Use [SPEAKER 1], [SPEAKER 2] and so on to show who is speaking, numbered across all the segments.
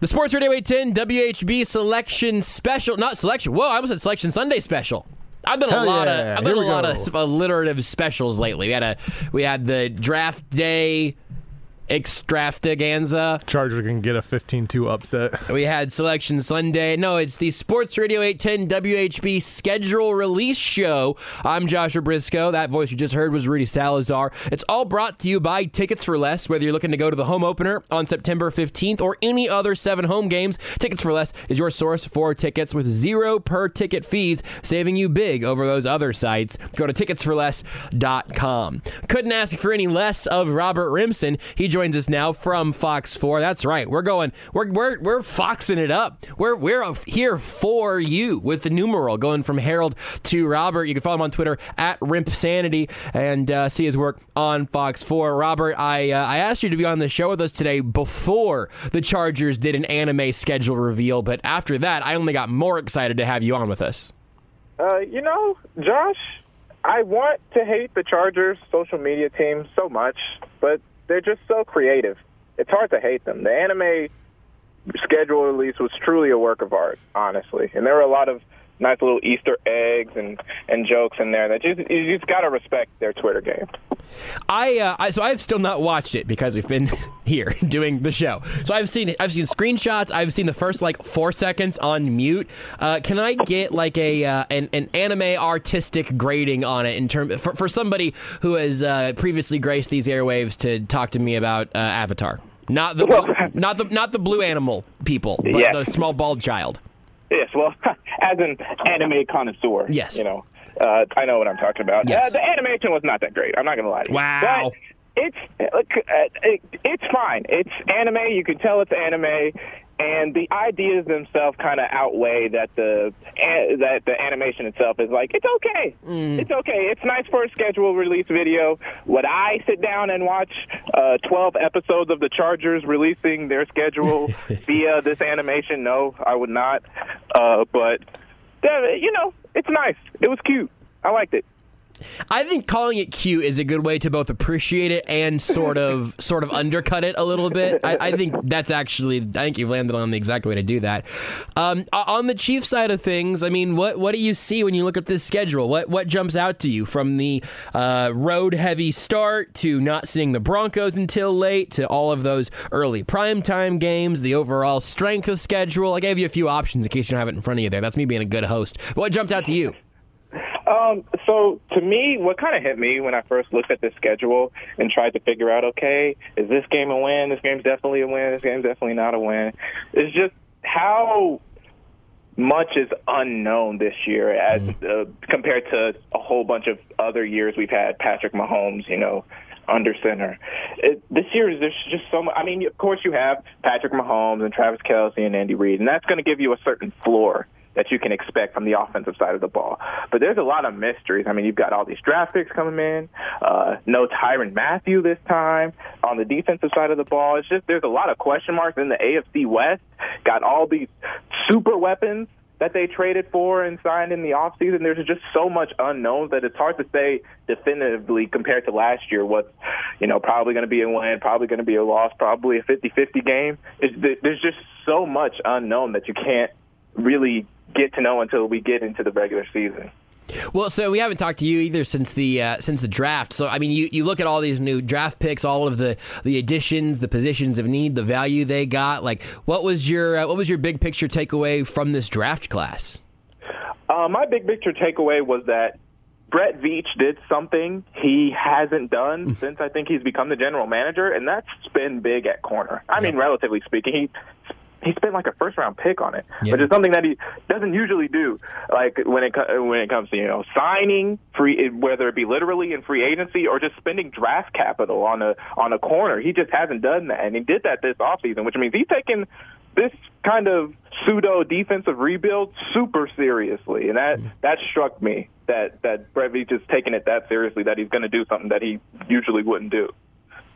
[SPEAKER 1] The Sports Radio 810 WHB Selection Special, not Selection. Whoa, I almost said Selection Sunday Special. I've done a lot of alliterative specials lately. We had the draft day extravaganza.
[SPEAKER 2] Charger can get a 15-2 upset.
[SPEAKER 1] We had Selection Sunday. No, it's the Sports Radio 810 WHB schedule release show. I'm Joshua Briscoe. That voice you just heard was Rudy Salazar. It's all brought to you by Tickets for Less. Whether you're looking to go to the home opener on September 15th or any other 7 home games, Tickets for Less is your source for tickets with 0 per ticket fees, saving you big over those other sites. Go to ticketsforless.com. Couldn't ask for any less of Robert Rimson. He joins us now from Fox 4. That's right. We're foxing it up. We're here for you with the numeral going from Harold to Robert. You can follow him on Twitter at RimpSanity and see his work on Fox 4. Robert, I asked you to be on the show with us today before the Chargers did an anime schedule reveal, but after that, I only got more excited to have you on with us.
[SPEAKER 3] Josh, I want to hate the Chargers social media team so much, but they're just so creative. It's hard to hate them. The anime schedule release was truly a work of art, honestly. And there were a lot of nice little Easter eggs and jokes in there that you just got to respect their Twitter game.
[SPEAKER 1] I've still not watched it because we've been here doing the show. So I've seen screenshots. I've seen the first 4 seconds on mute. Can I get an anime artistic grading on it in for somebody who has previously graced these airwaves to talk to me about Avatar? Not the blue animal people, but the small bald child.
[SPEAKER 3] Yes, well, as an anime connoisseur,
[SPEAKER 1] yes,
[SPEAKER 3] I know what I'm talking about.
[SPEAKER 1] Yes.
[SPEAKER 3] The animation was not that great. I'm not going to lie to you.
[SPEAKER 1] Wow.
[SPEAKER 3] But it's fine. It's anime. You can tell it's anime, and the ideas themselves kind of outweigh that the animation itself is it's okay. It's okay. It's nice for a schedule release video. Would I sit down and watch 12 episodes of the Chargers releasing their schedule via this animation? No, I would not. But it's nice. It was cute. I liked it.
[SPEAKER 1] I think calling it cute is a good way to both appreciate it and sort of undercut it a little bit. I think you've landed on the exact way to do that. On the Chiefs side of things, I mean, what do you see when you look at this schedule? What jumps out to you from the road heavy start to not seeing the Broncos until late to all of those early primetime games, the overall strength of schedule? I gave you a few options in case you don't have it in front of you there. That's me being a good host. What jumped out to you?
[SPEAKER 3] So to me, what kind of hit me when I first looked at this schedule and tried to figure out, okay, is this game a win? This game's definitely a win. This game's definitely not a win. It's just how much is unknown this year as compared to a whole bunch of other years we've had Patrick Mahomes, under center. This year, there's just so much. I mean, of course you have Patrick Mahomes and Travis Kelce and Andy Reid, and that's going to give you a certain floor that you can expect from the offensive side of the ball. But there's a lot of mysteries. I mean, you've got all these draft picks coming in. No Tyrann Mathieu this time. On the defensive side of the ball, it's just there's a lot of question marks in the AFC West. Got all these super weapons that they traded for and signed in the offseason. There's just so much unknown that it's hard to say definitively compared to last year what's, probably going to be a win, probably going to be a loss, probably a 50-50 game. There's just so much unknown that you can't really get to know until we get into the regular season.
[SPEAKER 1] Well, so we haven't talked to you either since the draft. So I mean, you look at all these new draft picks, all of the additions, the positions of need, the value they got. What was your big picture takeaway from this draft class?
[SPEAKER 3] My big picture takeaway was that Brett Veach did something he hasn't done since I think he's become the general manager, and that's been big at corner. I mean, relatively speaking, he spent a first-round pick on it, which is something that he doesn't usually do. When it comes to signing free, whether it be literally in free agency or just spending draft capital on a corner, he just hasn't done that, and he did that this offseason, which means he's taken this kind of pseudo defensive rebuild super seriously, and that struck me that Brett Veach is taking it that seriously that he's going to do something that he usually wouldn't do.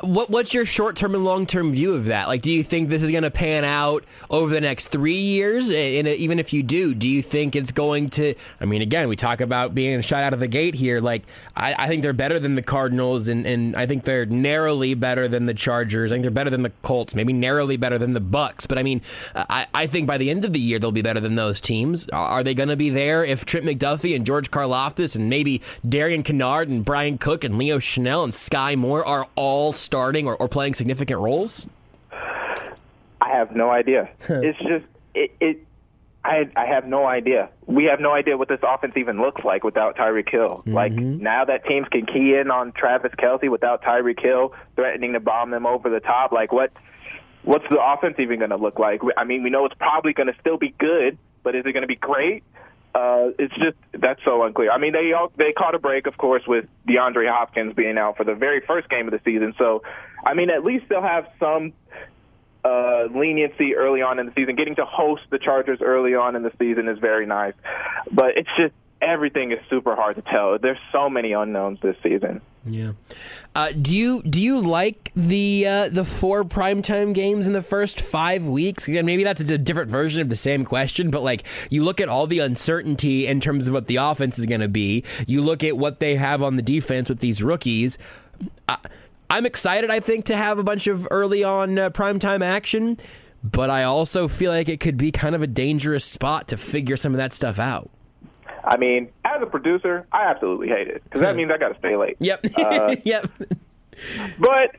[SPEAKER 1] What's your short-term and long-term view of that? Like, do you think this is going to pan out over the next 3 years? And even if you do you think it's going to? I mean, again, we talk about being shot out of the gate here. Like, I think they're better than the Cardinals, and I think they're narrowly better than the Chargers. I think they're better than the Colts, maybe narrowly better than the Bucks. But I mean, I think by the end of the year they'll be better than those teams. Are they going to be there if Trent McDuffie and George Karlaftis and maybe Darian Kinnard and Brian Cook and Leo Chenal and Sky Moore are all starting or playing significant roles?
[SPEAKER 3] I have no idea. It's just I have no idea. We have no idea what this offense even looks like without Tyreek Hill. Mm-hmm. Like, now that teams can key in on Travis Kelce without Tyreek Hill threatening to bomb them over the top, like what's the offense even going to look like? I mean, we know it's probably going to still be good, but is it going to be great? It's just, that's so unclear. I mean, they caught a break, of course, with DeAndre Hopkins being out for the very first game of the season. So, I mean, at least they'll have some leniency early on in the season. Getting to host the Chargers early on in the season is very nice. But it's just, everything is super hard to tell. There's so many unknowns this season.
[SPEAKER 1] Yeah. Do you like the 4 primetime games in the first 5 weeks? Again, maybe that's a different version of the same question, but like, you look at all the uncertainty in terms of what the offense is going to be. You look at what they have on the defense with these rookies. I'm excited, I think, to have a bunch of early on primetime action, but I also feel like it could be kind of a dangerous spot to figure some of that stuff out.
[SPEAKER 3] I mean, as a producer, I absolutely hate it because that means I got to stay late.
[SPEAKER 1] Yep. Yep.
[SPEAKER 3] But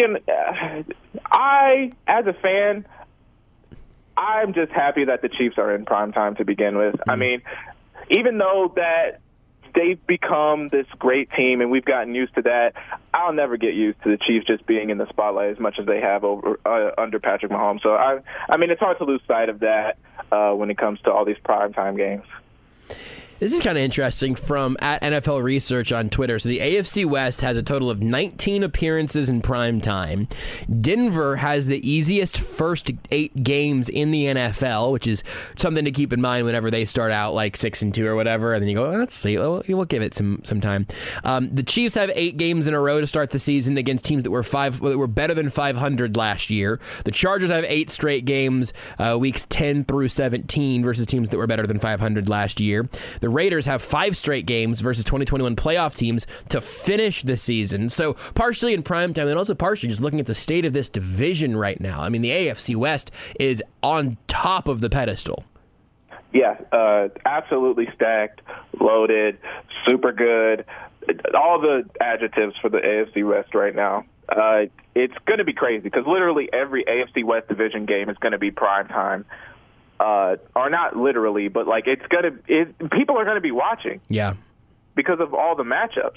[SPEAKER 3] as a fan, I'm just happy that the Chiefs are in prime time to begin with. I mean, even though that they've become this great team and we've gotten used to that, I'll never get used to the Chiefs just being in the spotlight as much as they have under Patrick Mahomes. So, I mean, it's hard to lose sight of that when it comes to all these primetime games.
[SPEAKER 1] This is kind of interesting from at NFL Research on Twitter. So the AFC West has a total of 19 appearances in prime time. Denver has the easiest first 8 games in the NFL, which is something to keep in mind whenever they start out like 6-2 or whatever. And then you go, let's see, we'll give it some time. The Chiefs have 8 games in a row to start the season against teams that were better than 500 last year. The Chargers have 8 straight games, weeks 10 through 17 versus teams that were better than 500 last year. The Raiders have 5 straight games versus 2021 playoff teams to finish the season. So partially in primetime and also partially just looking at the state of this division right now. I mean, the AFC West is on top of the pedestal.
[SPEAKER 3] Yeah, absolutely stacked, loaded, super good. All the adjectives for the AFC West right now. It's going to be crazy because literally every AFC West division game is going to be primetime. Or not literally, but like people are going to be watching.
[SPEAKER 1] Yeah,
[SPEAKER 3] because of all the matchups.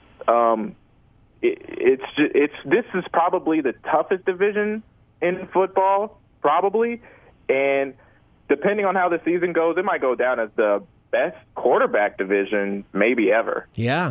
[SPEAKER 3] This is probably the toughest division in football, probably, and depending on how the season goes, it might go down as the best quarterback division maybe ever.
[SPEAKER 1] Yeah,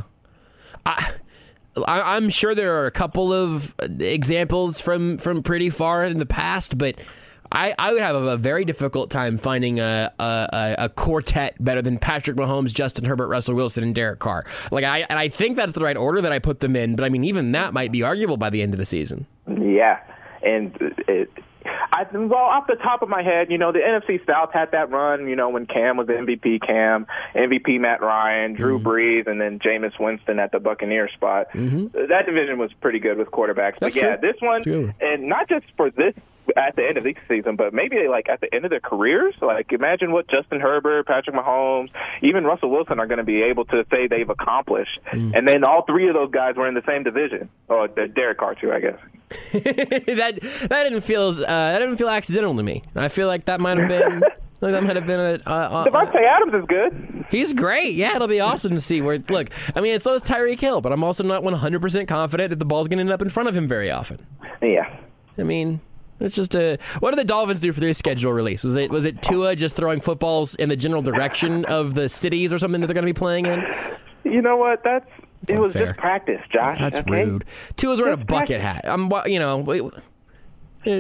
[SPEAKER 1] I'm sure there are a couple of examples from pretty far in the past, but I would have a very difficult time finding a quartet better than Patrick Mahomes, Justin Herbert, Russell Wilson, and Derek Carr. Like I think that's the right order that I put them in, but I mean even that might be arguable by the end of the season.
[SPEAKER 3] Yeah, and off the top of my head, the NFC South had that run, when Cam was MVP Matt Ryan, Drew Brees, and then Jameis Winston at the Buccaneers spot. Mm-hmm. That division was pretty good with quarterbacks.
[SPEAKER 1] That's
[SPEAKER 3] but yeah,
[SPEAKER 1] true.
[SPEAKER 3] This one,
[SPEAKER 1] True.
[SPEAKER 3] And not just for this at the end of the season, but maybe like at the end of their careers. Like imagine what Justin Herbert, Patrick Mahomes, even Russell Wilson are going to be able to say they've accomplished. And then all 3 of those guys were in the same division. Or Derek Carr too, I guess.
[SPEAKER 1] that didn't feel accidental to me. I feel like that might have been.
[SPEAKER 3] Devontae Adams is good.
[SPEAKER 1] He's great. Yeah, it'll be awesome to see where. Look, I mean, so is Tyreek Hill, but I'm also not 100% confident that the ball's going to end up in front of him very often.
[SPEAKER 3] Yeah.
[SPEAKER 1] I mean, it's just what did the Dolphins do for their schedule release? Was it Tua just throwing footballs in the general direction of the cities or something that they're going to be playing in?
[SPEAKER 3] You know what? It was
[SPEAKER 1] unfair.
[SPEAKER 3] just practice, Josh.
[SPEAKER 1] That's
[SPEAKER 3] okay?
[SPEAKER 1] rude. Tua's wearing a bucket hat.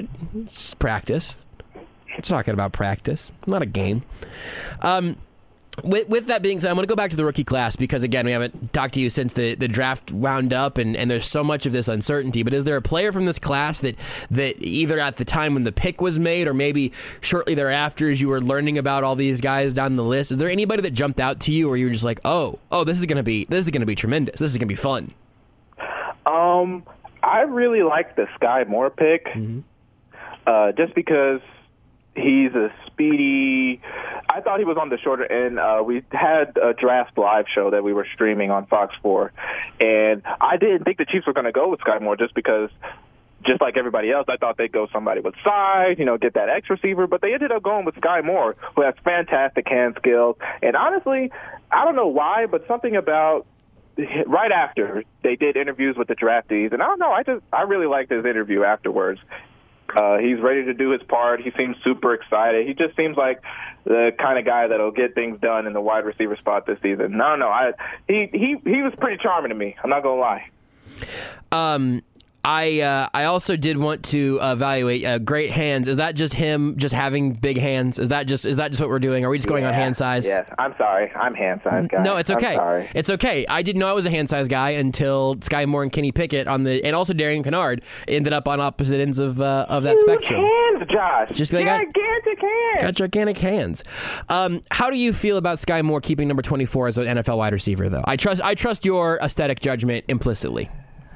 [SPEAKER 1] It's practice. It's talking about practice, not a game. With that being said, I'm going to go back to the rookie class because, again, we haven't talked to you since the draft wound up, and there's so much of this uncertainty. But is there a player from this class that either at the time when the pick was made or maybe shortly thereafter as you were learning about all these guys down the list, is there anybody that jumped out to you or you were just like, oh, this is going to be tremendous. This is going to be fun?
[SPEAKER 3] I really like the Sky Moore pick just because he's a speedy. I thought he was on the shorter end. We had a draft live show that we were streaming on Fox 4, and I didn't think the Chiefs were going to go with Sky Moore just because, just like everybody else, I thought they'd go somebody with size, get that X receiver, but they ended up going with Sky Moore, who has fantastic hand skills. And honestly, I don't know why, but something about right after they did interviews with the draftees, and I don't know, I really liked his interview afterwards. He's ready to do his part. He seems super excited. He just seems like the kind of guy that'll get things done in the wide receiver spot this season. No, he was pretty charming to me. I'm not gonna lie.
[SPEAKER 1] I also did want to evaluate great hands. Is that just him just having big hands? Is that just what we're doing? Are we just going on hand size?
[SPEAKER 3] Yes. I'm sorry. I'm hand size guy.
[SPEAKER 1] No, it's okay.
[SPEAKER 3] I'm sorry.
[SPEAKER 1] It's okay. I didn't know I was a hand size guy until Sky Moore and Kenny Pickett and also Darian Kennard ended up on opposite ends of that spectrum.
[SPEAKER 3] Hands, Josh.
[SPEAKER 1] Just
[SPEAKER 3] gigantic hands.
[SPEAKER 1] Got gigantic hands. How do you feel about Sky Moore keeping number 24 as an NFL wide receiver, though? I trust your aesthetic judgment implicitly.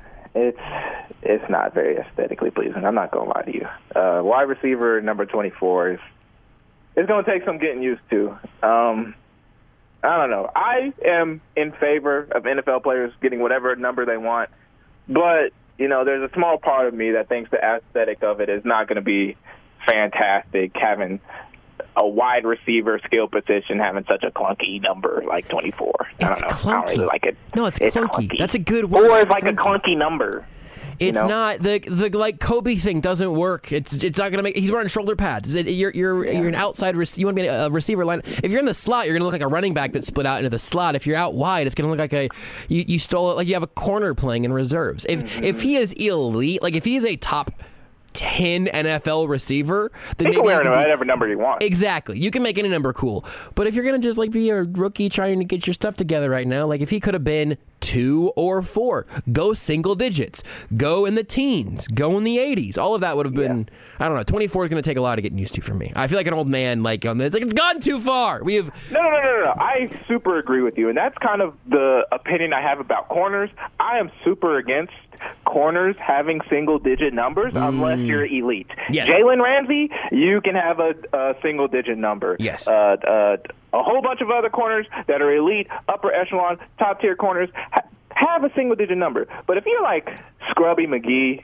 [SPEAKER 3] It's not very aesthetically pleasing. I'm not going to lie to you. Wide receiver number 24 is going to take some getting used to. I don't know. I am in favor of NFL players getting whatever number they want, but there's a small part of me that thinks the aesthetic of it is not going to be fantastic, having a wide receiver skill position having such a clunky number like 24. I don't know.
[SPEAKER 1] Clunky.
[SPEAKER 3] I don't really like it.
[SPEAKER 1] No, it's clunky. That's a good word.
[SPEAKER 3] Or it's like a clunky number.
[SPEAKER 1] It's not the like Kobe thing doesn't work. It's not gonna make. He's wearing shoulder pads. You're an outside. You want to be a receiver line. If you're in the slot, you're gonna look like a running back that split out into the slot. If you're out wide, it's gonna look like you stole it. Like you have a corner playing in reserves. If he is elite, like if he is a top 10 NFL receiver, then
[SPEAKER 3] he can wear whatever number you want.
[SPEAKER 1] Exactly. You can make any number cool. But if you're going to just be a rookie trying to get your stuff together right now, if he could have been 2 or 4, go single digits, go in the teens, go in the 80s. All of that would have been, I don't know, 24 is going to take a lot of getting used to for me. I feel like an old man on this. It's gone too far.
[SPEAKER 3] No. I super agree with you. And that's kind of the opinion I have about corners. I am super against corners having single-digit numbers unless you're elite.
[SPEAKER 1] Yes.
[SPEAKER 3] Jalen Ramsey, you can have a single-digit number.
[SPEAKER 1] Yes.
[SPEAKER 3] A whole bunch of other corners that are elite, upper echelon, top-tier corners have a single-digit number. But if you're like Scrubby McGee,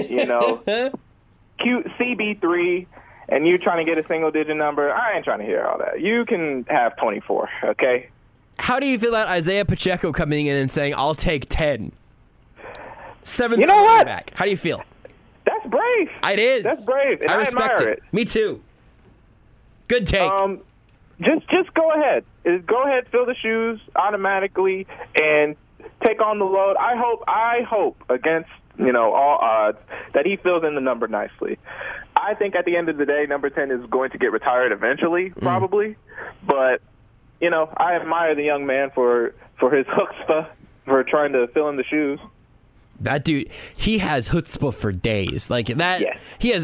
[SPEAKER 3] cute CB3, and you're trying to get a single-digit number, I ain't trying to hear all that. You can have 24, okay?
[SPEAKER 1] How do you feel about Isaiah Pacheco coming in and saying, I'll take 10? 7th
[SPEAKER 3] you know what?
[SPEAKER 1] Back. How do you feel?
[SPEAKER 3] That's brave.
[SPEAKER 1] It is.
[SPEAKER 3] That's brave. And
[SPEAKER 1] I respect
[SPEAKER 3] admire
[SPEAKER 1] it. Me too. Good take.
[SPEAKER 3] Just go ahead. Go ahead, fill the shoes automatically, and take on the load. I hope against all odds that he fills in the number nicely. I think at the end of the day, number 10 is going to get retired eventually, probably. But I admire the young man for his chutzpah for trying to fill in the shoes.
[SPEAKER 1] That dude, he has chutzpah for days. Like that, yes.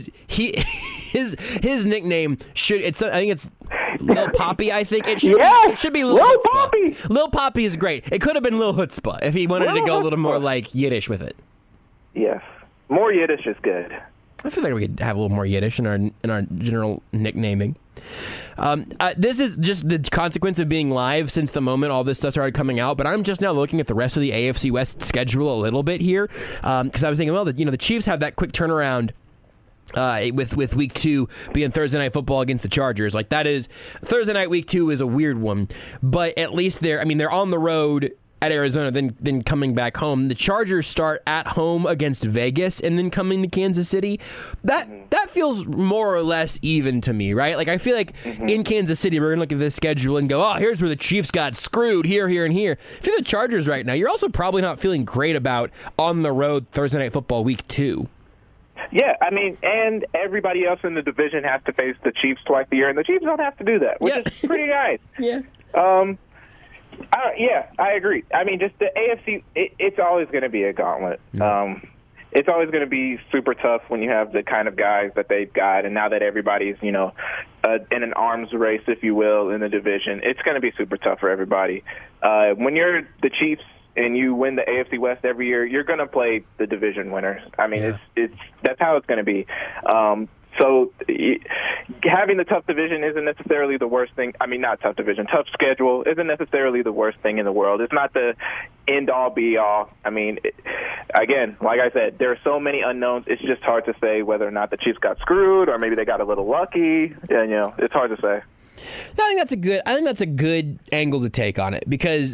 [SPEAKER 1] His nickname should. I think it's Lil Poppy. I think it should. It should be Lil
[SPEAKER 3] Poppy.
[SPEAKER 1] Lil Poppy is great. It could have been Lil Chutzpah if he wanted to go a little more like Yiddish with it.
[SPEAKER 3] Yes, more Yiddish is good.
[SPEAKER 1] I feel like we could have a little more Yiddish in our general nicknaming. This is just the consequence of being live since the moment all this stuff started coming out, but I'm just now looking at the rest of the AFC West schedule a little bit here, because I was thinking, well, the Chiefs have that quick turnaround with week 2 being Thursday Night Football against the Chargers. Like that is Thursday night week 2 is a weird one, but at least they're on the road at Arizona, then coming back home. The Chargers start at home against Vegas and then coming to Kansas City. That feels more or less even to me, right? Like I feel like in Kansas City, we're going to look at this schedule and go, oh, here's where the Chiefs got screwed, here, and here. If you're the Chargers right now, you're also probably not feeling great about on the road Thursday Night Football week 2.
[SPEAKER 3] Yeah, I mean, and everybody else in the division has to face the Chiefs twice a year, and the Chiefs don't have to do that, which is pretty nice.
[SPEAKER 1] Yeah.
[SPEAKER 3] I agree. I mean, just the AFC, it's always going to be a gauntlet. It's always going to be super tough when you have the kind of guys that they've got, and now that everybody's, in an arms race, if you will, in the division, it's going to be super tough for everybody. When you're the Chiefs and you win the AFC West every year, you're going to play the division winners. I mean, that's how it's going to be. So having the tough division isn't necessarily the worst thing. I mean, not tough division, tough schedule isn't necessarily the worst thing in the world. It's not the end-all, be-all. I mean, again, like I said, there are so many unknowns. It's just hard to say whether or not the Chiefs got screwed or maybe they got a little lucky. And, it's hard to say.
[SPEAKER 1] I think that's a good angle to take on it, because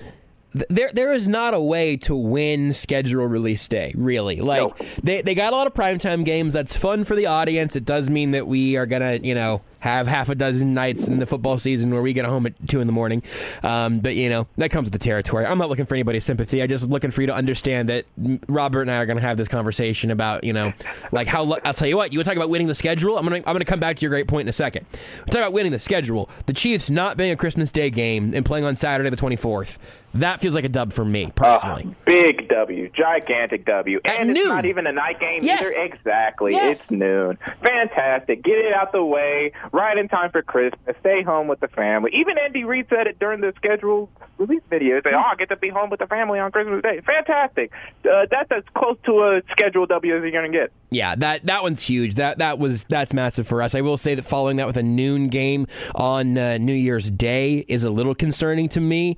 [SPEAKER 1] there is not a way to win schedule release day, really. Like, they got a lot of primetime games. That's fun for the audience. It does mean that we are going to, have half a dozen nights in the football season where we get home at 2 a.m. But, that comes with the territory. I'm not looking for anybody's sympathy. I'm just looking for you to understand that Robert and I are going to have this conversation about, like how, I'll tell you what, you want to talk about winning the schedule? I'm going to come back to your great point in a second. We'll talk about winning the schedule. The Chiefs not being a Christmas Day game and playing on Saturday the 24th. That feels like a dub for me, personally.
[SPEAKER 3] Big W. Gigantic W. And it's not even a night game either. Exactly.
[SPEAKER 1] Yes.
[SPEAKER 3] It's noon. Fantastic. Get it out the way. Right in time for Christmas. Stay home with the family. Even Andy Reid said it during the scheduled release video. He said, I get to be home with the family on Christmas Day. Fantastic. That's as close to a scheduled W as you're going to get.
[SPEAKER 1] Yeah, that one's huge. That's massive for us. I will say that following that with a noon game on New Year's Day is a little concerning to me.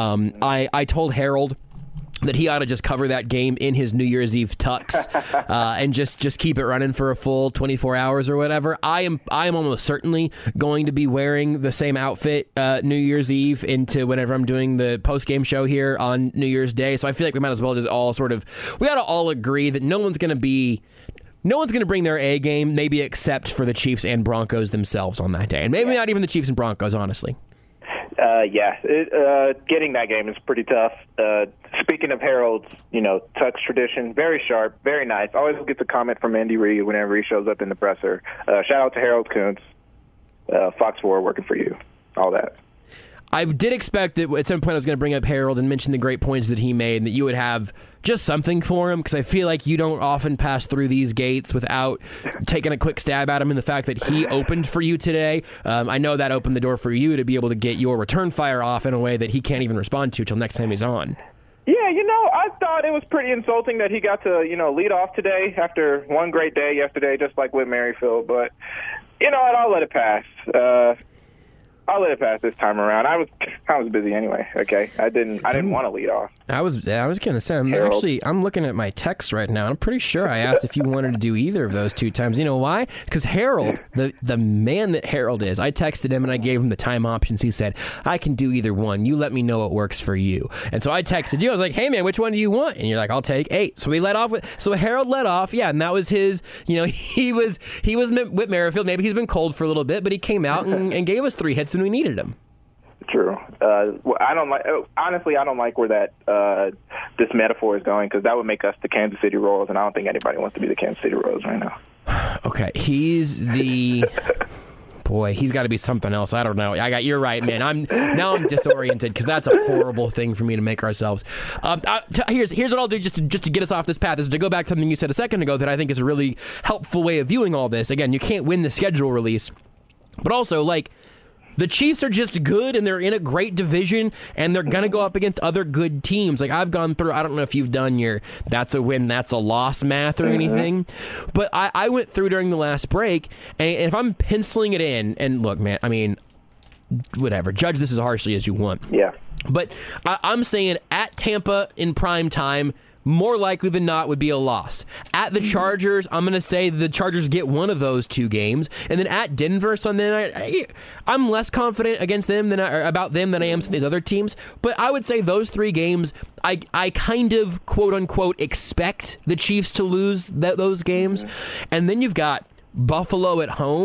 [SPEAKER 1] I told Harold that he ought to just cover that game in his New Year's Eve tux and just keep it running for a full 24 hours or whatever. I am almost certainly going to be wearing the same outfit New Year's Eve into whenever I'm doing the post-game show here on New Year's Day. So I feel like we might as well just all we ought to all agree that no one's going to bring their A game, maybe except for the Chiefs and Broncos themselves on that day. And maybe not even the Chiefs and Broncos, honestly.
[SPEAKER 3] Getting that game is pretty tough. Speaking of Harold's, tux tradition, very sharp, very nice. Always gets a comment from Andy Reid whenever he shows up in the presser. Shout out to Harold Kuntz, Fox 4 working for you, all that.
[SPEAKER 1] I did expect that at some point I was going to bring up Harold and mention the great points that he made, and that you would have just something for him, because I feel like you don't often pass through these gates without taking a quick stab at him, and the fact that he opened for you today. I know that opened the door for you to be able to get your return fire off in a way that he can't even respond to till next time he's on.
[SPEAKER 3] Yeah, I thought it was pretty insulting that he got to, lead off today after one great day yesterday, just like Whit Merrifield. But, I'll let it pass. I'll let it pass this time around. I was busy anyway. Okay, I didn't want to lead off.
[SPEAKER 1] I was gonna say I'm looking at my text right now. I'm pretty sure I asked if you wanted to do either of those 2 times. You know why? Because Harold, the man that Harold is, I texted him and I gave him the time options. He said, I can do either one. You let me know what works for you. And so I texted you. I was like, hey man, which one do you want? And you're like, I'll take 8. So we let off so Harold let off. Yeah, and that was his. He was Whit Merrifield. Maybe he's been cold for a little bit, but he came out and gave us 3 hits. We needed him.
[SPEAKER 3] True. I don't like where that this metaphor is going, because that would make us the Kansas City Royals, and I don't think anybody wants to be the Kansas City Royals right now.
[SPEAKER 1] Okay, he's got to be something else. I don't know. You're right, man. I'm disoriented, because that's a horrible thing for me to make ourselves. Here's what I'll do just to get us off this path, is to go back to something you said a second ago that I think is a really helpful way of viewing all this. Again, you can't win the schedule release, but also the Chiefs are just good, and they're in a great division, and they're going to go up against other good teams. Like, I've gone through, I don't know if you've done your that's a win, that's a loss math or anything, but I went through during the last break, and if I'm penciling it in, and look, man, I mean, whatever, judge this as harshly as you want.
[SPEAKER 3] Yeah.
[SPEAKER 1] But I'm saying at Tampa in prime time, more likely than not would be a loss. At the Chargers, I'm going to say the Chargers get one of those 2 games. And then at Denver Sunday night, I'm less confident against them about them than I am these other teams. But I would say those 3 games, I kind of, quote-unquote, expect the Chiefs to lose those games. And then you've got Buffalo at home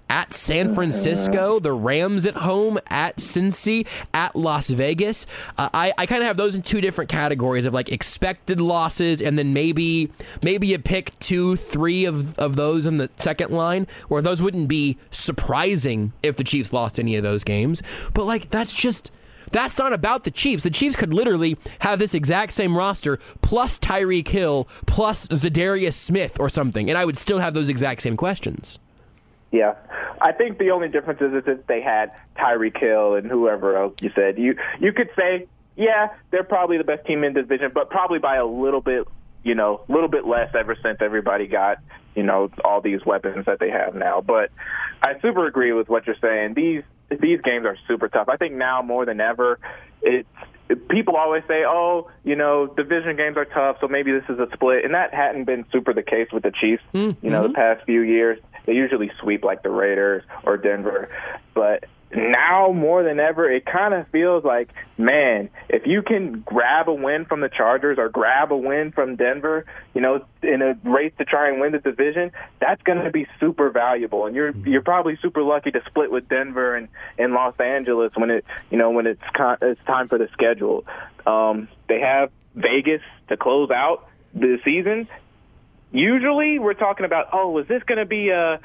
[SPEAKER 1] at San Francisco, the Rams at home, at Cincy, at Las Vegas. I kind of have those in two different categories of like expected losses, and then maybe you pick 2-3 of those in the second line, where those wouldn't be surprising if the Chiefs lost any of those games. But like that's not about the Chiefs. The Chiefs could literally have this exact same roster plus Tyreek Hill plus Zadarius Smith or something, and I would still have those exact same questions.
[SPEAKER 3] Yeah. I think the only difference is if they had Tyreek Hill and whoever else you said. You could say, yeah, they're probably the best team in the division, but probably by a little bit less ever since everybody got, all these weapons that they have now. But I super agree with what you're saying. These games are super tough. I think now more than ever, people always say, division games are tough, so maybe this is a split. And that hadn't been super the case with the Chiefs, the past few years. They usually sweep like the Raiders or Denver. But now more than ever, it kind of feels like, man, if you can grab a win from the Chargers or grab a win from Denver, in a race to try and win the division, that's going to be super valuable. And you're probably super lucky to split with Denver and Los Angeles when it's time for the schedule. They have Vegas to close out the season. Usually, we're talking about, is this going to be a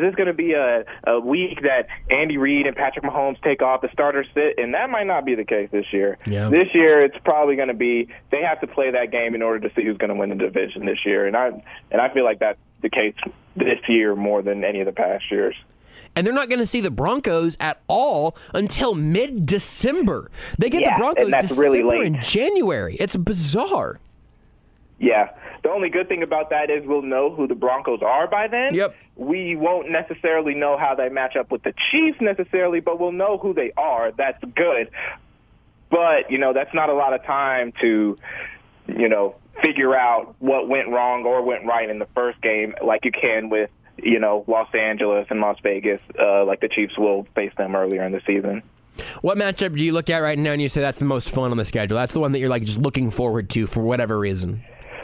[SPEAKER 3] week that Andy Reid and Patrick Mahomes take off, the starters sit, and that might not be the case this year.
[SPEAKER 1] Yeah.
[SPEAKER 3] This year, it's probably going to be they have to play that game in order to see who's going to win the division this year, and I feel like that's the case this year more than any of the past years.
[SPEAKER 1] And they're not going to see the Broncos at all until mid-December. They get the Broncos
[SPEAKER 3] and that's
[SPEAKER 1] December
[SPEAKER 3] really late.
[SPEAKER 1] in January. It's bizarre.
[SPEAKER 3] Yeah. The only good thing about that is we'll know who the Broncos are by then.
[SPEAKER 1] Yep.
[SPEAKER 3] We won't necessarily know how they match up with the Chiefs necessarily, but we'll know who they are. That's good. But, that's not a lot of time to, figure out what went wrong or went right in the first game like you can with, Los Angeles and Las Vegas, like the Chiefs will face them earlier in the season.
[SPEAKER 1] What matchup do you look at right now and you say that's the most fun on the schedule? That's the one that you're like just looking forward to for whatever reason.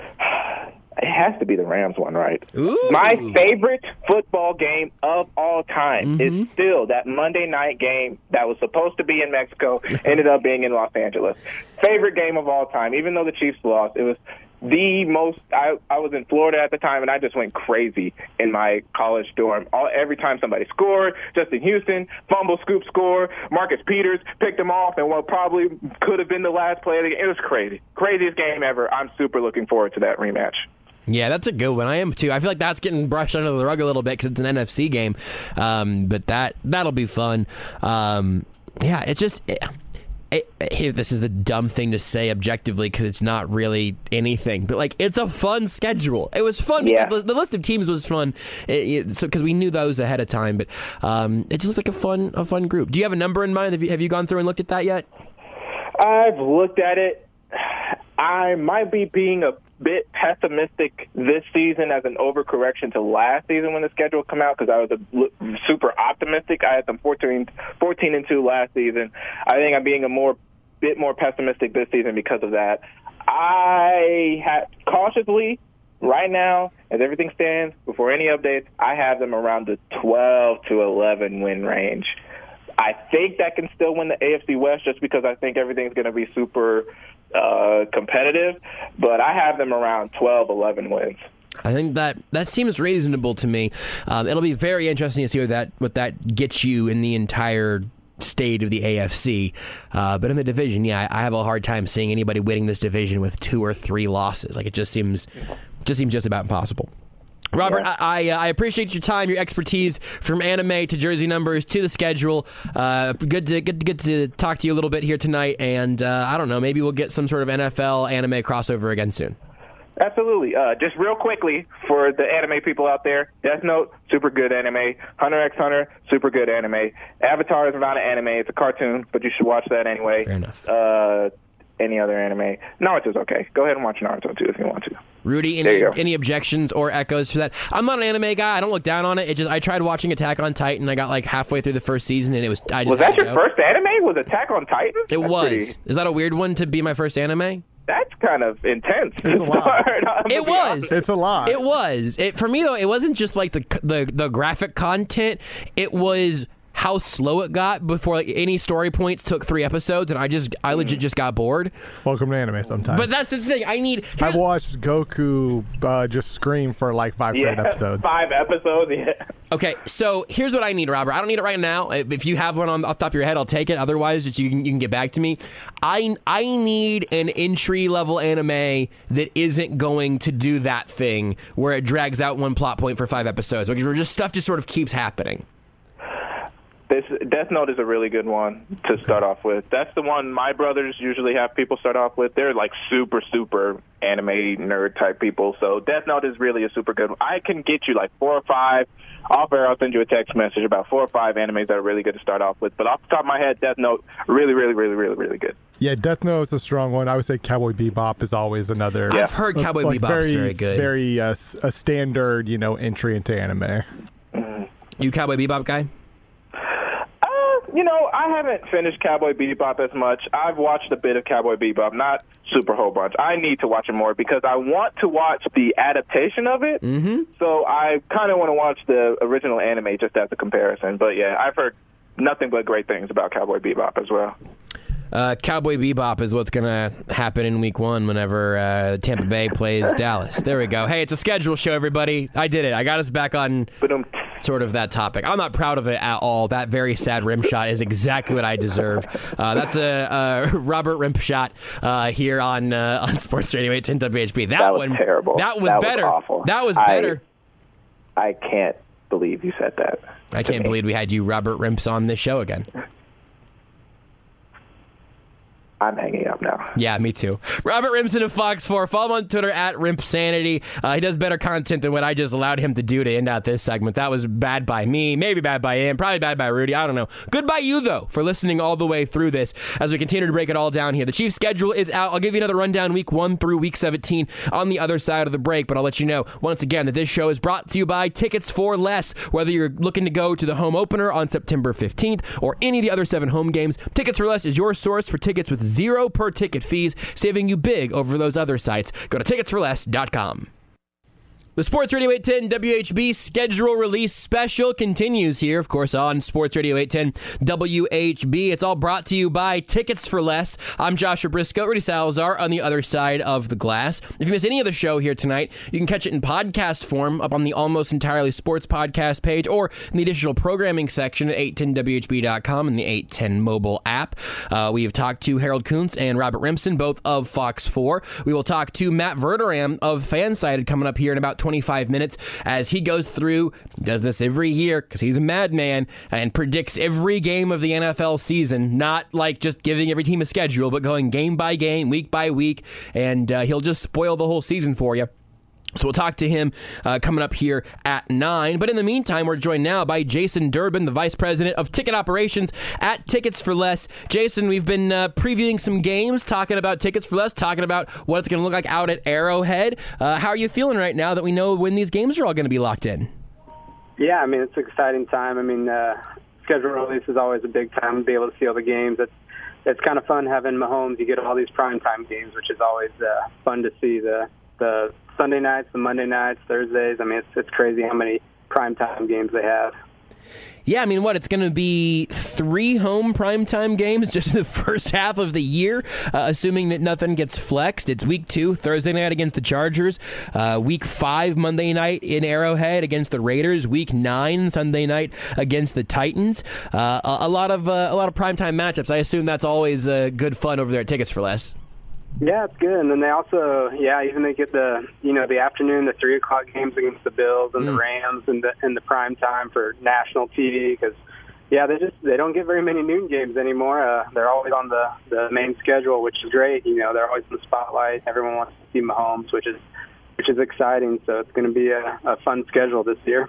[SPEAKER 3] It has to be the Rams one, right?
[SPEAKER 1] Ooh.
[SPEAKER 3] My favorite football game of all time is still that Monday night game that was supposed to be in Mexico, ended up being in Los Angeles. Favorite game of all time. Even though the Chiefs lost, it was the most. I was in Florida at the time, and I just went crazy in my college dorm. Every time somebody scored, Justin Houston, fumble, scoop, score, Marcus Peters picked him off, and what probably could have been the last play of the game. It was crazy. Craziest game ever. I'm super looking forward to that rematch.
[SPEAKER 1] Yeah, that's a good one. I am too. I feel like that's getting brushed under the rug a little bit because it's an NFC game, but that'll be fun. It's just this is the dumb thing to say objectively because it's not really anything, but like it's a fun schedule. It was fun because the list of teams was fun, because we knew those ahead of time. But it just looks like a fun group. Do you have a number in mind? Have you gone through and looked at that yet?
[SPEAKER 3] I've looked at it. I might be being a bit pessimistic this season as an overcorrection to last season when the schedule came out because I was super optimistic. I had them 14-2 last season. I think I'm being bit more pessimistic this season because of that. I have cautiously right now, as everything stands, before any updates, I have them around the 12-11 win range. I think that can still win the AFC West just because I think everything's going to be super competitive, but I have them around 12-11 wins.
[SPEAKER 1] I think that seems reasonable to me. It'll be very interesting to see what that gets you in the entire state of the AFC. But in the division, I have a hard time seeing anybody winning this division with 2 or 3 losses. Like it just seems just about impossible. Robert, I appreciate your time, your expertise from anime to jersey numbers to the schedule. Good to talk to you a little bit here tonight, and I don't know, maybe we'll get some sort of NFL anime crossover again soon.
[SPEAKER 3] Absolutely. Just real quickly for the anime people out there, Death Note, super good anime. Hunter x Hunter, super good anime. Avatar is not an anime, it's a cartoon, but you should watch that anyway.
[SPEAKER 1] Fair enough.
[SPEAKER 3] Any other anime? Naruto's okay. Go ahead and watch Naruto too if you want to.
[SPEAKER 1] Rudy, any objections or echoes for that? I'm not an anime guy. I don't look down on it. I tried watching Attack on Titan. I got like halfway through the first season, and it was.
[SPEAKER 3] Was that your first anime? Was Attack on Titan?
[SPEAKER 1] It was. Is that a weird one to be my first anime?
[SPEAKER 3] That's kind of intense.
[SPEAKER 2] It's a lot.
[SPEAKER 1] It was.
[SPEAKER 2] It's a lot.
[SPEAKER 1] It was. For me, though, it wasn't just like the graphic content. It was how slow it got before like any story points took 3 episodes, and I legit just got bored.
[SPEAKER 2] Welcome to anime sometimes.
[SPEAKER 1] But that's the thing.
[SPEAKER 2] I've watched Goku just scream for like 5 straight episodes.
[SPEAKER 3] 5 episodes, yeah.
[SPEAKER 1] Okay, so here's what I need, Robert. I don't need it right now. If you have one off the top of your head, I'll take it. Otherwise, just you can get back to me. I need an entry-level anime that isn't going to do that thing where it drags out one plot point for 5 episodes. Where stuff just sort of keeps happening.
[SPEAKER 3] Death Note is a really good one to start off with. That's the one my brothers usually have people start off with. They're like super, super anime nerd type people. So Death Note is really a super good one. I can get you like 4 or 5. Off air, I'll send you a text message about 4 or 5 animes that are really good to start off with. But off the top of my head, Death Note, really, really, really, really, really good.
[SPEAKER 2] Yeah, Death Note is a strong one. I would say Cowboy Bebop is always another.
[SPEAKER 1] I've heard Cowboy Bebop is very good.
[SPEAKER 2] Very a standard, entry into anime.
[SPEAKER 1] You Cowboy Bebop guy?
[SPEAKER 3] I haven't finished Cowboy Bebop as much. I've watched a bit of Cowboy Bebop, not super whole bunch. I need to watch it more because I want to watch the adaptation of it. Mm-hmm. So I kind of want to watch the original anime just as a comparison. But yeah, I've heard nothing but great things about Cowboy Bebop as well.
[SPEAKER 1] Cowboy Bebop is what's going to happen in week 1 whenever Tampa Bay plays Dallas. There we go. Hey, it's a schedule show, everybody. I did it. I got us back on sort of that topic. I'm not proud of it at all. That very sad rim shot is exactly what I deserve. That's a Robert rim shot here on Sports Radio 810 WHB.
[SPEAKER 3] That was terrible.
[SPEAKER 1] That was better.
[SPEAKER 3] Was awful.
[SPEAKER 1] That was better.
[SPEAKER 3] I can't believe you said that.
[SPEAKER 1] I can't believe we had you Robert Rimps on this show again.
[SPEAKER 3] I'm hanging up now.
[SPEAKER 1] Yeah, me too. Robert Rimpson of Fox 4. Follow him on Twitter at RimpSanity. He does better content than what I just allowed him to do to end out this segment. That was bad by me, maybe bad by him, probably bad by Rudy. I don't know. Good by you, though, for listening all the way through this as we continue to break it all down here. The Chiefs' schedule is out. I'll give you another rundown week 1 through week 17 on the other side of the break, but I'll let you know once again that this show is brought to you by Tickets for Less. Whether you're looking to go to the home opener on September 15th or any of the other 7 home games, Tickets for Less is your source for tickets with 0 per ticket fees, saving you big over those other sites. Go to ticketsforless.com. The Sports Radio 810 WHB schedule release special continues here, of course, on Sports Radio 810 WHB. It's all brought to you by Tickets for Less. I'm Joshua Briscoe, Rudy Salazar on the other side of the glass. If you miss any of the show here tonight, you can catch it in podcast form up on the Almost Entirely Sports podcast page or in the additional programming section at 810WHB.com and the 810 mobile app. We have talked to Harold Kuntz and Robert Rimpson, both of Fox 4. We will talk to Matt Verderam of Fansided coming up here in about 25 minutes as he goes through, does this every year because he's a madman, and predicts every game of the NFL season, not like just giving every team a schedule, but going game by game, week by week, and he'll just spoil the whole season for you. So we'll talk to him coming up here at 9. But in the meantime, we're joined now by Jason Durbin, the Vice President of Ticket Operations at Tickets for Less. Jason, we've been previewing some games, talking about Tickets for Less, talking about what it's going to look like out at Arrowhead. How are you feeling right now that we know when these games are all going to be locked in?
[SPEAKER 4] Yeah, I mean, it's an exciting time. I mean, schedule release is always a big time to be able to see all the games. It's kind of fun having Mahomes. You get all these primetime games, which is always fun to see. The Sunday nights, the Monday nights, Thursdays. I mean, it's crazy how many primetime games they have.
[SPEAKER 1] Yeah, I mean, it's going to be 3 home primetime games just in the first half of the year, assuming that nothing gets flexed. It's week 2, Thursday night against the Chargers. Week 5, Monday night in Arrowhead against the Raiders. Week 9, Sunday night against the Titans. A lot of primetime matchups. I assume that's always good fun over there at Tickets for Less.
[SPEAKER 4] Yeah, it's good. And then they also, even they get the afternoon, the 3 o'clock games against the Bills and the Rams and the prime time for national TV because, they don't get very many noon games anymore. They're always on the main schedule, which is great. They're always in the spotlight. Everyone wants to see Mahomes, which is exciting. So it's going to be a fun schedule this year.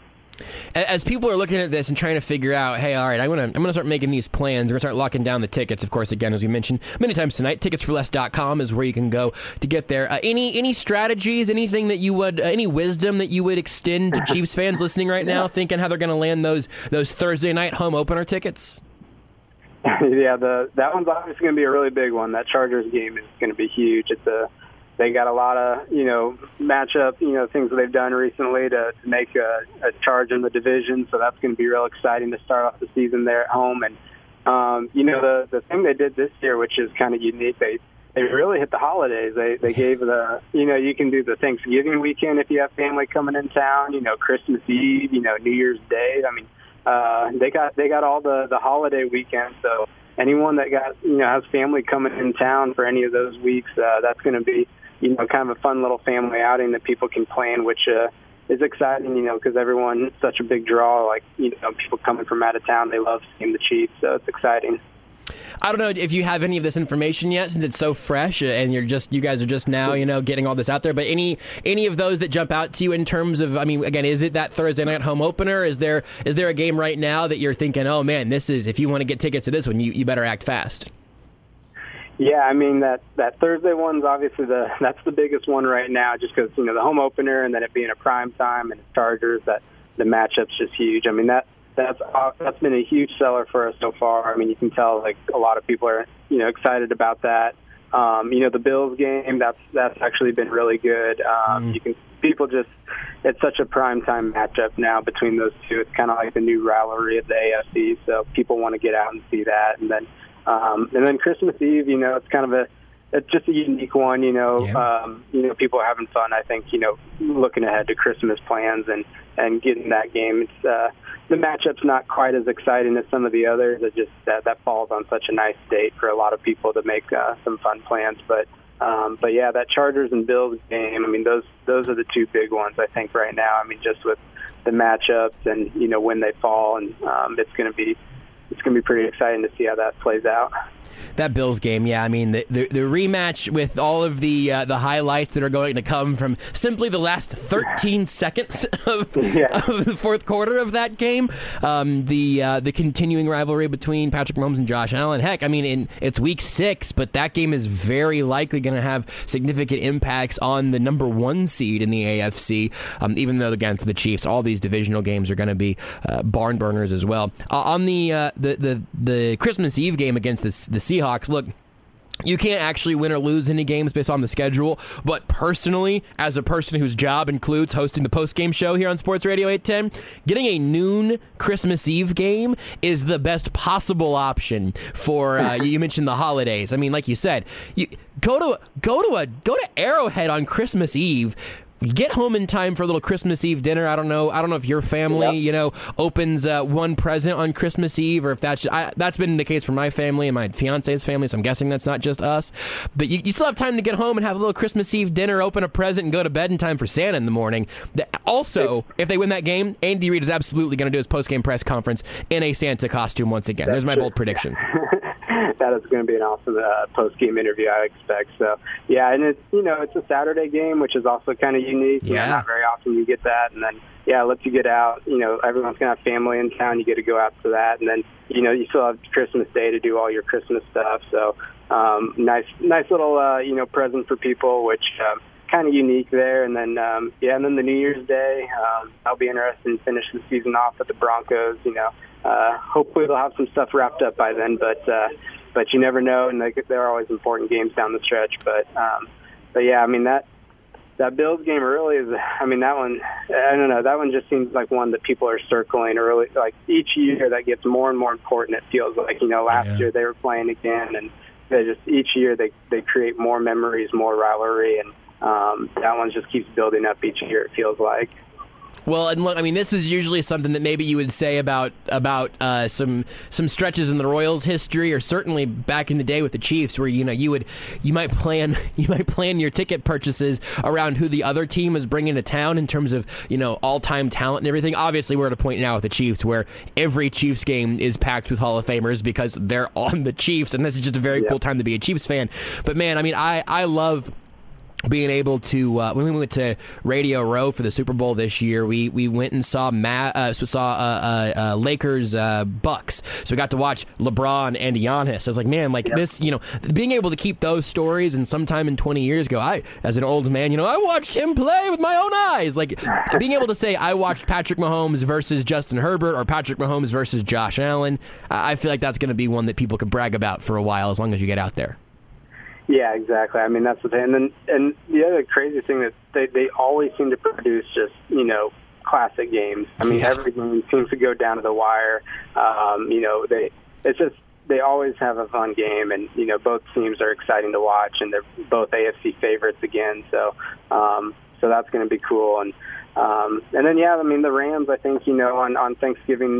[SPEAKER 1] As people are looking at this and trying to figure out, hey, all right, I'm gonna start making these plans. We're gonna start locking down the tickets. Of course, again, as we mentioned many times tonight, ticketsforless.com is where you can go to get there. Any strategies, anything that you would, any wisdom that you would extend to Chiefs fans listening right now, thinking how they're gonna land those Thursday night home opener tickets?
[SPEAKER 4] Yeah, that one's obviously gonna be a really big one. That Chargers game is gonna be huge. It's they got a lot of, matchup, things that they've done recently to make a charge in the division. So that's going to be real exciting to start off the season there at home. And, the thing they did this year, which is kind of unique, they really hit the holidays. They gave you can do the Thanksgiving weekend if you have family coming in town, Christmas Eve, New Year's Day. I mean, they got all the holiday weekends. So anyone that has family coming in town for any of those weeks, that's going to be, kind of a fun little family outing that people can plan, which is exciting, because everyone's such a big draw. Like, people coming from out of town, they love seeing the Chiefs, so it's exciting.
[SPEAKER 1] I don't know if you have any of this information yet, since it's so fresh and you guys are just now, getting all this out there. But any of those that jump out to you in terms of, I mean, again, is it that Thursday night home opener? Is there a game right now that you're thinking, oh man, this is, if you want to get tickets to this one, you better act fast?
[SPEAKER 4] Yeah, I mean that Thursday one's obviously that's the biggest one right now, just because the home opener and then it being a prime time and the Chargers, that the matchup's just huge. I mean that's been a huge seller for us so far. I mean, you can tell like a lot of people are excited about that. The Bills game, that's actually been really good. It's such a prime time matchup now between those two. It's kind of like the new rivalry of the AFC, so people want to get out and see that. And then Christmas Eve, it's kind of it's just a unique one. People are having fun. I think looking ahead to Christmas plans and getting that game. It's the matchup's not quite as exciting as some of the others. It just that falls on such a nice date for a lot of people to make some fun plans. But yeah, that Chargers and Bills game. I mean, those are the two big ones I think right now. I mean, just with the matchups and when they fall, and it's going to be pretty exciting to see how that plays out.
[SPEAKER 1] That Bills game, yeah. I mean, the rematch with all of the highlights that are going to come from simply the last 13 seconds of the fourth quarter of that game. The continuing rivalry between Patrick Mahomes and Josh Allen. Heck, I mean, it's week 6, but that game is very likely going to have significant impacts on the number 1 seed in the AFC. Even though, again, for the Chiefs, all these divisional games are going to be barn burners as well. On the Christmas Eve game against the Seahawks, look, you can't actually win or lose any games based on the schedule, but personally, as a person whose job includes hosting the post-game show here on Sports Radio 810, getting a noon Christmas Eve game is the best possible option for, you mentioned the holidays. I mean, like you said, you go to Arrowhead on Christmas Eve. Get home in time for a little Christmas Eve dinner. I don't know if your family, opens one present on Christmas Eve, or if that's been the case for my family and my fiance's family, so I'm guessing that's not just us. But you still have time to get home and have a little Christmas Eve dinner, open a present, and go to bed in time for Santa in the morning. Also, if they win that game, Andy Reid is absolutely going to do his post-game press conference in a Santa costume once again. There's my bold prediction.
[SPEAKER 4] That is going to be an awesome post-game interview, I expect. So, yeah, and it's a Saturday game, which is also kind of unique.
[SPEAKER 1] Yeah.
[SPEAKER 4] Not very often you get that. And then, it lets you get out. Everyone's going to have family in town. You get to go out to that. And then, you still have Christmas Day to do all your Christmas stuff. So, nice little, present for people, which kind of unique there. And then, and then the New Year's Day, I'll be interested in finishing the season off with the Broncos. Hopefully they'll have some stuff wrapped up by then, but you never know, and there are always important games down the stretch. But yeah, I mean that Bills game really is. I mean that one, I don't know. That one just seems like one that people are circling early. Like each year, that gets more and more important. It feels like last year they were playing again, and each year they create more memories, more rivalry, and that one just keeps building up each year. It feels like.
[SPEAKER 1] Well, and look, I mean, this is usually something that maybe you would say about some stretches in the Royals' history, or certainly back in the day with the Chiefs, where you might plan your ticket purchases around who the other team is bringing to town in terms of all-time talent and everything. Obviously, we're at a point now with the Chiefs where every Chiefs game is packed with Hall of Famers because they're on the Chiefs, and this is just a very cool time to be a Chiefs fan. But man, I mean, I love being able to when we went to Radio Row for the Super Bowl this year, we went and saw Lakers Bucks. So we got to watch LeBron and Giannis. I was like, man, this, being able to keep those stories, and sometime in 20 years ago, I, as an old man, I watched him play with my own eyes. Like being able to say I watched Patrick Mahomes versus Justin Herbert, or Patrick Mahomes versus Josh Allen. I feel like that's going to be one that people can brag about for a while, as long as you get out there.
[SPEAKER 4] Yeah, exactly. I mean, that's the thing. And the other crazy thing that they always seem to produce just, classic games. I mean, every game seems to go down to the wire. They always have a fun game, and, both teams are exciting to watch, and they're both AFC favorites again. So that's going to be cool. And then, the Rams, I think, on Thanksgiving,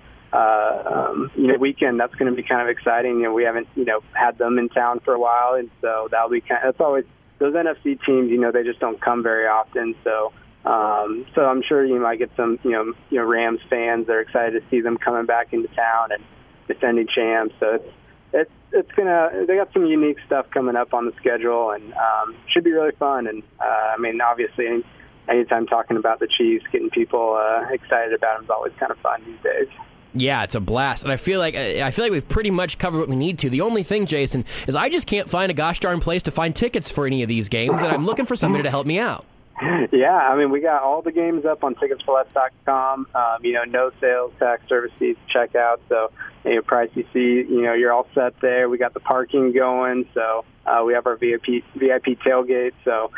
[SPEAKER 4] weekend, that's going to be kind of exciting. We haven't, had them in town for a while, and so that'll be that's always those NFC teams. They just don't come very often. So I'm sure you might get some, Rams fans. They're excited to see them coming back into town and defending champs. So it's gonna. They got some unique stuff coming up on the schedule, and should be really fun. And obviously, anytime talking about the Chiefs, getting people excited about them is always kind of fun these days.
[SPEAKER 1] Yeah, it's a blast, and I feel like we've pretty much covered what we need to. The only thing, Jason, is I just can't find a gosh darn place to find tickets for any of these games, and I'm looking for somebody to help me out.
[SPEAKER 4] Yeah, we got all the games up on ticketsforless.com. No sales tax service fees to check out, so price you see, you're all set there. We got the parking going, so we have our VIP tailgate. So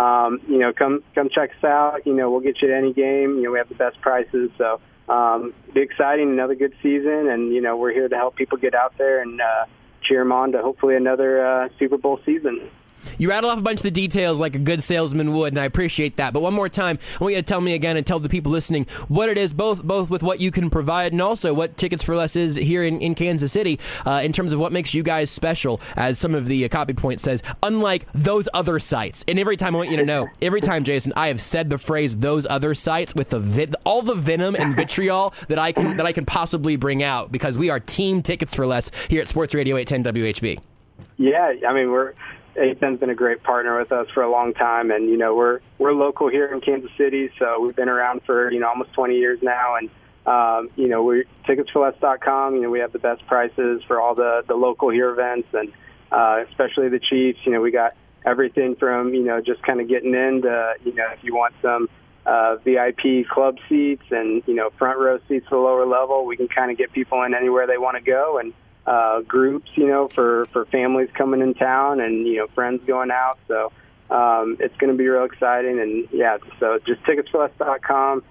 [SPEAKER 4] come check us out. We'll get you to any game. We have the best prices, so. Be exciting, another good season, and we're here to help people get out there and cheer them on to hopefully another Super Bowl season.
[SPEAKER 1] You rattle off a bunch of the details like a good salesman would, and I appreciate that. But one more time, I want you to tell me again and tell the people listening what it is, both with what you can provide and also what Tickets for Less is here in Kansas City in terms of what makes you guys special, as some of the copy point says, unlike those other sites. And every time I want you to know, every time, Jason, I have said the phrase "those other sites" with all the venom and vitriol that I can possibly bring out, because we are Team Tickets for Less here at Sports Radio 810 WHB.
[SPEAKER 4] Yeah, A10's been a great partner with us for a long time, and we're local here in Kansas City, so we've been around for almost 20 years now, and we're ticketsforless.com. We have the best prices for all the local here events, and especially the Chiefs. We got everything from just kind of getting in to if you want some VIP club seats and front row seats to the lower level, we can kind of get people in anywhere they want to go, and groups, for families coming in town and, friends going out. So it's going to be real exciting. And, so just ticketsforless.com,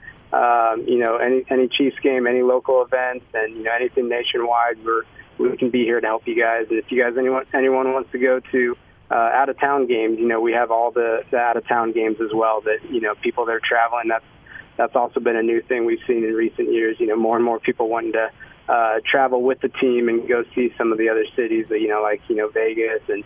[SPEAKER 4] any Chiefs game, any local events, and, anything nationwide, we can be here to help you guys. And if you guys, anyone wants to go to out-of-town games, we have all the out-of-town games as well that, people that are traveling, that's also been a new thing we've seen in recent years, more and more people wanting to travel with the team and go see some of the other cities, like Vegas and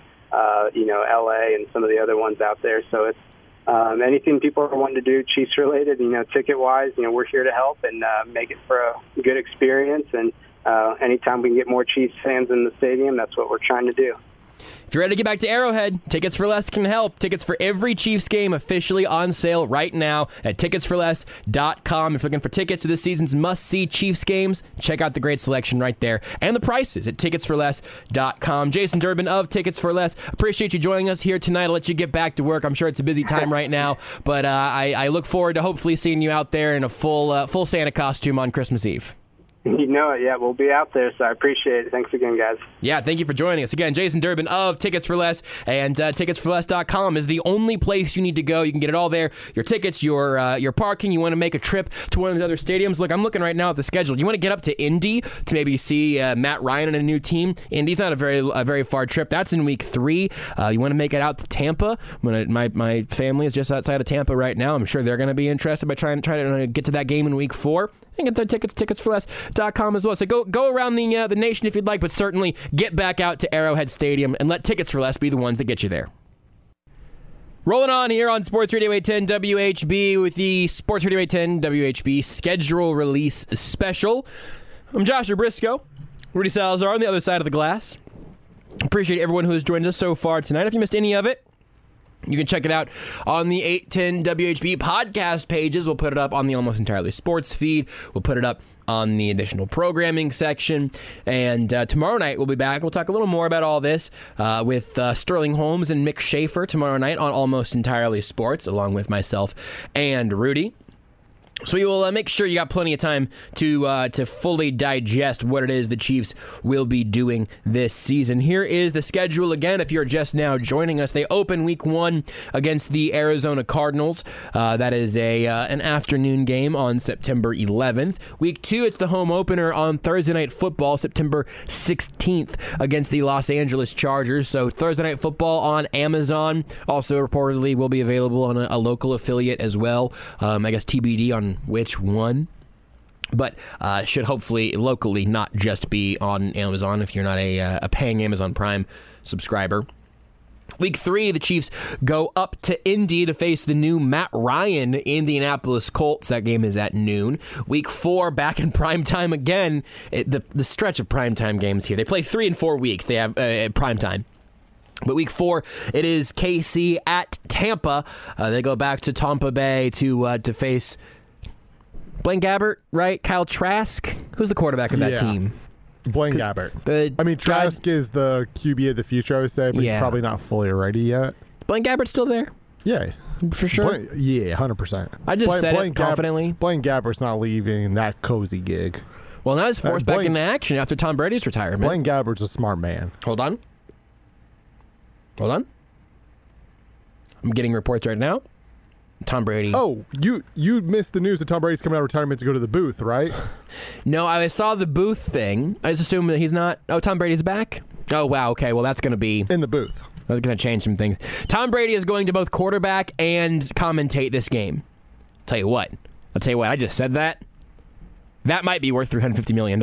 [SPEAKER 4] LA and some of the other ones out there. So it's anything people are wanting to do Chiefs related, ticket wise, we're here to help and make it for a good experience. And anytime we can get more Chiefs fans in the stadium, that's what we're trying to do.
[SPEAKER 1] If you're ready to get back to Arrowhead, Tickets for Less can help. Tickets for every Chiefs game officially on sale right now at ticketsforless.com. If you're looking for tickets to this season's must-see Chiefs games, check out the great selection right there. And the prices at ticketsforless.com. Jason Durbin of Tickets for Less, appreciate you joining us here tonight. I'll let you get back to work. I'm sure it's a busy time right now, but I look forward to hopefully seeing you out there in a full Santa costume on Christmas Eve.
[SPEAKER 4] Yeah, we'll be out there, so I appreciate it. Thanks again, guys.
[SPEAKER 1] Yeah, thank you for joining us. Again, Jason Durbin of Tickets for Less, and ticketsforless.com is the only place you need to go. You can get it all there. Your tickets, your parking. You want to make a trip to one of the other stadiums. Look, I'm looking right now at the schedule. You want to get up to Indy to maybe see Matt Ryan and a new team. Indy's not a very far trip. That's in week 3. You want to make it out to Tampa. My family is just outside of Tampa right now. I'm sure they're going to be interested by trying to get to that game in week 4. And get their tickets, ticketsforless.com as well. So go around the nation if you'd like, but certainly get back out to Arrowhead Stadium and let Tickets for Less be the ones that get you there. Rolling on here on Sports Radio 810 WHB with the Sports Radio 810 WHB schedule release special. I'm Joshua Briscoe, Rudy Salazar on the other side of the glass. Appreciate everyone who has joined us so far tonight. If you missed any of it, you can check it out on the 810 WHB podcast pages. We'll put it up on the Almost Entirely Sports feed. We'll put it up on the additional programming section. And tomorrow night we'll be back. We'll talk a little more about all this with Sterling Holmes and Mick Schaefer tomorrow night on Almost Entirely Sports, along with myself and Rudy. So we will make sure you got plenty of time to fully digest what it is the Chiefs will be doing this season. Here is the schedule again. If you're just now joining us, they open Week 1 against the Arizona Cardinals. That is an afternoon game on September 11th. Week 2, it's the home opener on Thursday Night Football, September 16th against the Los Angeles Chargers. So Thursday Night Football on Amazon. Also reportedly will be available on a local affiliate as well. I guess TBD on which one, but should hopefully locally not just be on Amazon if you're not a paying Amazon Prime subscriber. Week 3, the Chiefs go up to Indy to face the new Matt Ryan Indianapolis Colts. That game is at noon. Week 4, back in primetime again. The stretch of primetime games here. They play 3 and 4 weeks. They have primetime. But Week 4, it is KC at Tampa. They go back to Tampa Bay to face Blaine Gabbert, right? Kyle Trask. Who's the quarterback of that team?
[SPEAKER 2] Blaine Gabbert. Trask is the QB of the future, I would say, but he's probably not fully ready yet.
[SPEAKER 1] Blaine Gabbert's still there?
[SPEAKER 2] Yeah.
[SPEAKER 1] For sure?
[SPEAKER 2] 100%.
[SPEAKER 1] I just said it confidently.
[SPEAKER 2] Blaine Gabbert's not leaving that cozy gig.
[SPEAKER 1] Well, now he's forced back into action after Tom Brady's retirement.
[SPEAKER 2] Blaine Gabbert's a smart man.
[SPEAKER 1] Hold on. I'm getting reports right now. Tom Brady.
[SPEAKER 2] Oh, you missed the news that Tom Brady's coming out of retirement to go to the booth, right?
[SPEAKER 1] No, I saw the booth thing. I just assume that he's not. Oh, Tom Brady's back? Oh, wow. Okay, well, that's going to be
[SPEAKER 2] in the booth.
[SPEAKER 1] That's going to change some things. Tom Brady is going to both quarterback and commentate this game. I'll tell you what, I just said that. That might be worth $350 million.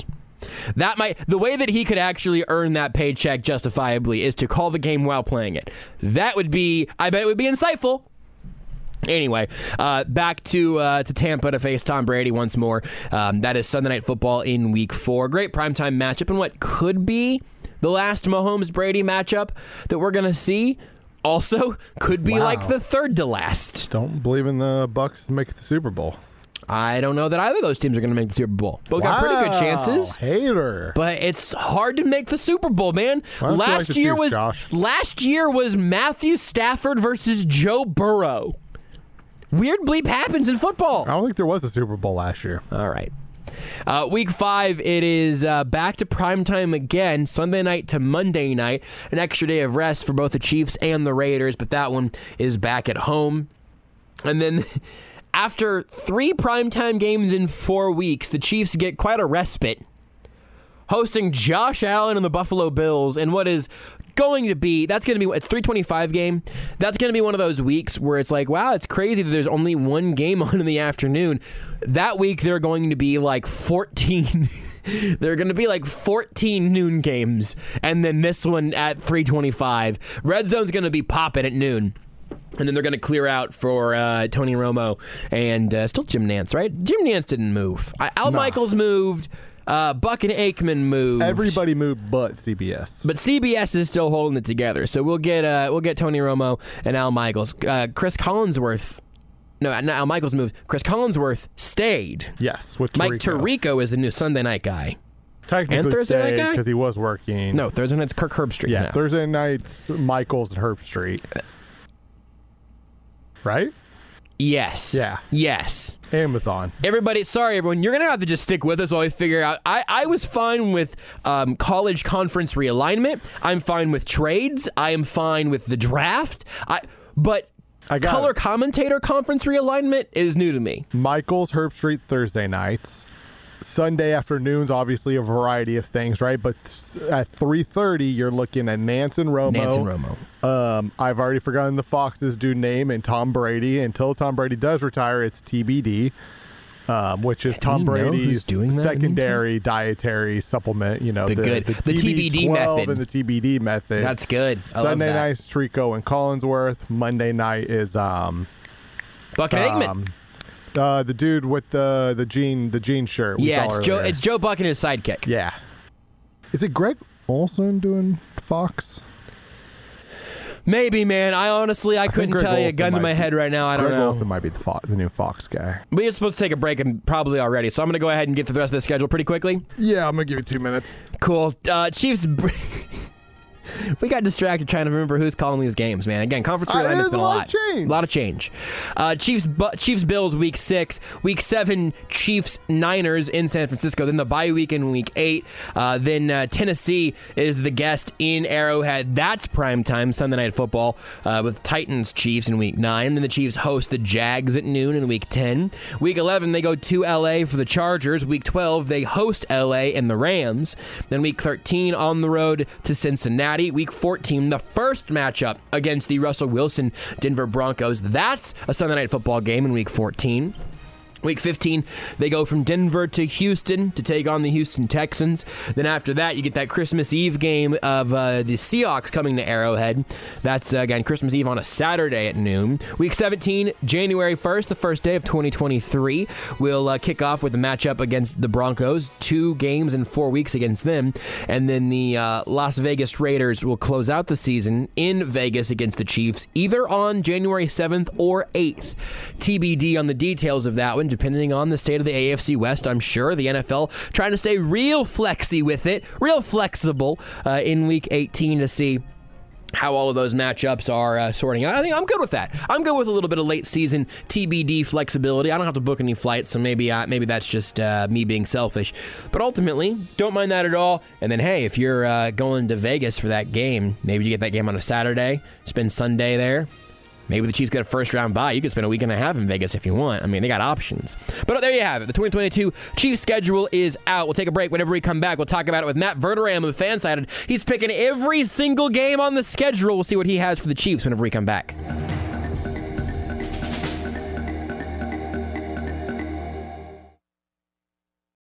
[SPEAKER 1] The way that he could actually earn that paycheck justifiably is to call the game while playing it. That would be, I bet it would be insightful. Anyway, back to Tampa to face Tom Brady once more. That is Sunday Night Football in Week 4. Great primetime matchup and what could be the last Mahomes-Brady matchup that we're going to see. Also, could be like the third to last.
[SPEAKER 2] Don't believe in the Bucs to make the Super Bowl.
[SPEAKER 1] I don't know that either of those teams are going to make the Super Bowl. Both got pretty good chances.
[SPEAKER 2] Hater.
[SPEAKER 1] But it's hard to make the Super Bowl, man. Last year was Matthew Stafford versus Joe Burrow. Weird bleep happens in football.
[SPEAKER 2] I don't think there was a Super Bowl last year.
[SPEAKER 1] All right. Week 5, it is back to primetime again, Sunday night to Monday night. An extra day of rest for both the Chiefs and the Raiders, but that one is back at home. And then after 3 primetime games in 4 weeks, the Chiefs get quite a respite, hosting Josh Allen and the Buffalo Bills in what is going to be, it's 3:25 game. That's going to be one of those weeks where it's like, wow, it's crazy that there's only one game on in the afternoon. That week, there are going to be like 14. There are going to be like 14 noon games, and then this one at 3:25. Red Zone's going to be popping at noon. And then they're going to clear out for Tony Romo and still Jim Nantz, right? Jim Nantz didn't move. Al Michaels moved. Buck and Aikman moved.
[SPEAKER 2] Everybody moved but CBS.
[SPEAKER 1] But CBS is still holding it together. So we'll get Tony Romo and Al Michaels. Chris Collinsworth. No, not Al Michaels moved. Chris Collinsworth stayed.
[SPEAKER 2] Yes, with Tirico.
[SPEAKER 1] Mike Tirico is the new Sunday night guy.
[SPEAKER 2] Technically
[SPEAKER 1] and Thursday night guy
[SPEAKER 2] because he was working.
[SPEAKER 1] No, Thursday night's Kirk Herbstreit.
[SPEAKER 2] Yeah,
[SPEAKER 1] now.
[SPEAKER 2] Thursday night's Michaels and Herbstreit. Right?
[SPEAKER 1] Yes.
[SPEAKER 2] Yeah.
[SPEAKER 1] Yes.
[SPEAKER 2] Amazon.
[SPEAKER 1] Sorry, everyone. You're going to have to just stick with us while we figure out. I was fine with college conference realignment. I'm fine with trades. I am fine with the draft. But color commentator conference realignment is new to me.
[SPEAKER 2] Michaels, Herbstreit, Thursday nights. Sunday afternoons, obviously a variety of things, right? But at 3:30, you're looking at Nantz and Romo. I've already forgotten the Fox's dude name and Tom Brady. Until Tom Brady does retire, it's TBD, which is Tom Brady's secondary dietary supplement. You know, the
[SPEAKER 1] TBD method
[SPEAKER 2] and the TBD method.
[SPEAKER 1] That's good.
[SPEAKER 2] Sunday night's Tirico and Collinsworth. Monday night is
[SPEAKER 1] Buck and Aikman.
[SPEAKER 2] The dude with the jean shirt.
[SPEAKER 1] It's Joe Buck and his sidekick.
[SPEAKER 2] Yeah. Is it Greg Olsen doing Fox?
[SPEAKER 1] Maybe, man. I couldn't tell you. Gun to my head right now. I don't know.
[SPEAKER 2] Greg Olsen might be the new Fox guy.
[SPEAKER 1] We are supposed to take a break and probably already, so I'm going to go ahead and get through the rest of the schedule pretty quickly.
[SPEAKER 2] Yeah, I'm going to give you 2 minutes.
[SPEAKER 1] Cool. Chiefs. We got distracted trying to remember who's calling these games, man. Again, conference realignment's been a lot. A lot of change. Chiefs Bills week 6. Week 7, Chiefs Niners in San Francisco. Then the bye week in week 8. Then Tennessee is the guest in Arrowhead. That's primetime Sunday Night Football with Titans Chiefs in week 9. Then the Chiefs host the Jags at noon in week 10. Week 11, they go to LA for the Chargers. Week 12, they host LA and the Rams. Then week 13, on the road to Cincinnati. Week 14, the first matchup against the Russell Wilson Denver Broncos. That's a Sunday Night Football game in week 14. Week 15, they go from Denver to Houston to take on the Houston Texans. Then after that, you get that Christmas Eve game of the Seahawks coming to Arrowhead. That's, again, Christmas Eve on a Saturday at noon. Week 17, January 1st, the first day of 2023, will kick off with the matchup against the Broncos. 2 games in 4 weeks against them. And then the Las Vegas Raiders will close out the season in Vegas against the Chiefs, either on January 7th or 8th. TBD on the details of that one, depending on the state of the AFC West. I'm sure the NFL trying to stay real flexy with it, real flexible in Week 18 to see how all of those matchups are sorting out. I think I'm good with that. I'm good with a little bit of late season TBD flexibility. I don't have to book any flights, so maybe that's just me being selfish. But ultimately, don't mind that at all. And then, hey, if you're going to Vegas for that game, maybe you get that game on a Saturday, spend Sunday there. Maybe the Chiefs get a first-round bye. You could spend a week and a half in Vegas if you want. I mean, they got options. But there you have it. The 2022 Chiefs schedule is out. We'll take a break. Whenever we come back, we'll talk about it with Matt Verderam of Fansided. He's picking every single game on the schedule. We'll see what he has for the Chiefs whenever we come back.